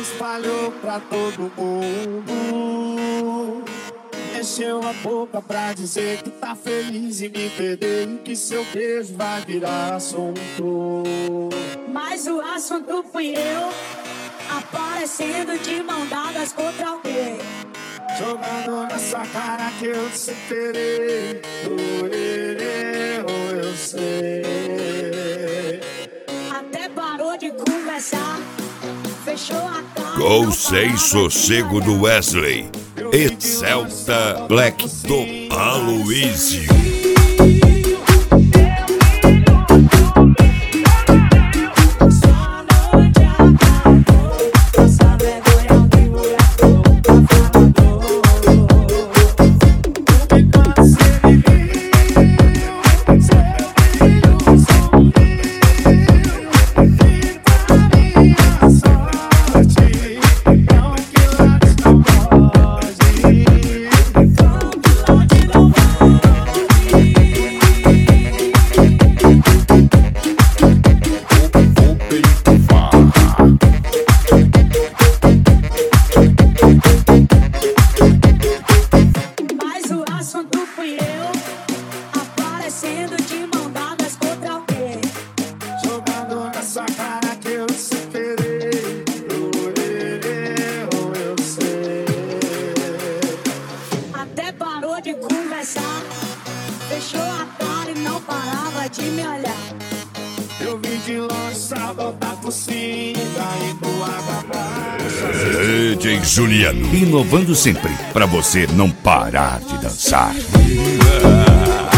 espalhou pra todo mundo. Encheu a boca pra dizer que tá feliz e me perder, e que seu beijo vai virar assunto. Mas o assunto fui eu, aparecendo de mão dadas contra alguém, jogando na sua cara que eu te superei. Eu sei. Até parou de conversar, fechou a cara. Com Sem Sossego do Wesley e Celta Black do Aloysio. Fechou a cara e não parava de me olhar. Eu vim de longe pra voltar por cima e voar pra DJ Juliano, inovando sempre pra você não parar de dançar.